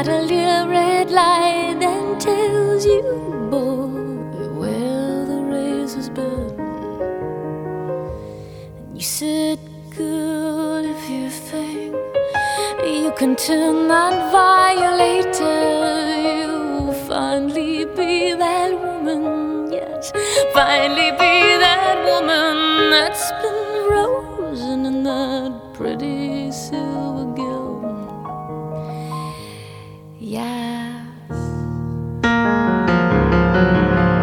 at a little red light that tells you, boy, where the razor's been. And you said, good, if you think you can turn that violator, you'll finally be that woman, yes, finally be that woman that's been